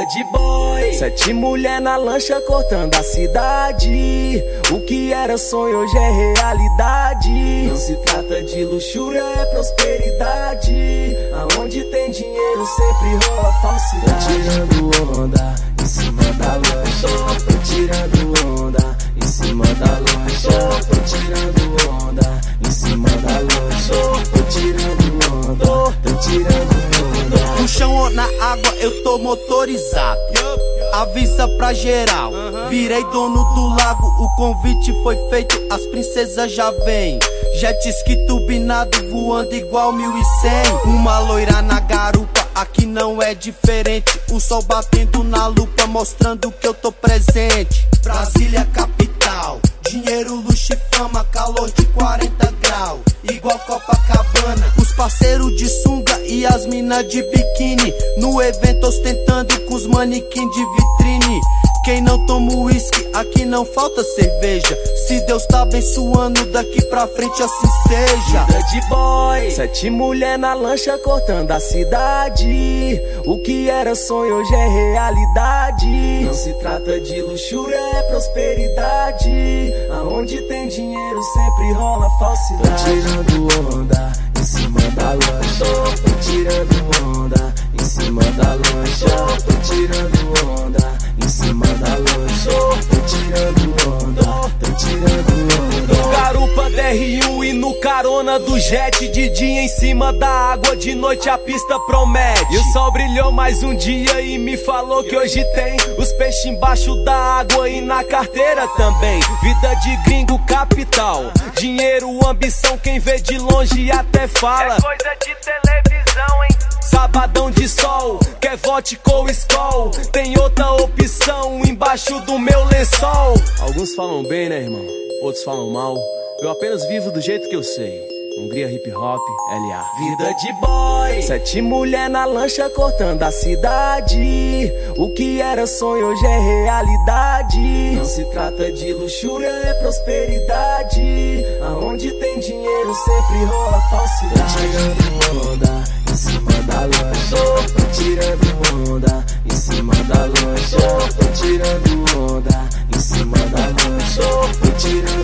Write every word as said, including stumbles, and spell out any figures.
Vida de boy, sete mulher na lancha cortando a cidade. O que era sonho hoje é realidade. Não se trata de luxúria, é prosperidade. Aonde tem dinheiro sempre rola falsidade. Tô tirando onda em cima da lancha. Tô tirando onda em cima da lancha. Tô tirando onda em cima da lancha. Tô tirando onda, tô tirando onda. No chão ou na água eu tô motorizado. Avisa pra geral, virei dono do lago. O convite foi feito, as princesas já vêm. Jet ski turbinado voando igual mil e cem. Uma loira na garupa, aqui não é diferente. O sol batendo na lupa, mostrando que eu tô presente. Brasília capital, dinheiro, luxo e fama. Calor de quarenta graus, igual Copacabana. Os parceiros de sunga e as minas de biquíni. No evento ostentando com os manequins de vitrine. Quem não toma uísque, aqui não falta cerveja. Se Deus tá abençoando, daqui pra frente assim seja. Vida de boy, sete mulher na lancha cortando a cidade. O que era sonho hoje é realidade. Não se trata de luxúria, é prosperidade. Aonde tem dinheiro sempre rola falsidade. Tô tirando onda em cima da lancha. Tô tirando onda em cima da lancha. Tô tirando onda em cima da lancha. Tô tirando onda, tô tirando onda. No garupa D R um e no carona do jet. De dia em cima da água, de noite a pista promete. E o sol brilhou mais um dia e me falou que hoje tem os peixes embaixo da água e na carteira também. Vida de gringo capital, dinheiro, ambição, quem vê de longe até fala. É coisa de televisão, hein? Sabadão de sol, quer vodka ou Skol? Tem outra opção embaixo do meu lençol. Alguns falam bem, né, irmão? Outros falam mal. Eu apenas vivo do jeito que eu sei. Hungria hip hop, L A. Vida de boy, sete mulher na lancha cortando a cidade. O que era sonho hoje é realidade. Não se trata de luxúria, é prosperidade. Aonde tem dinheiro sempre rola falsidade. Tô tirando onda em cima da lancha. Tô tirando onda em cima da lancha. Tô tirando onda em cima da lancha. Tô tirando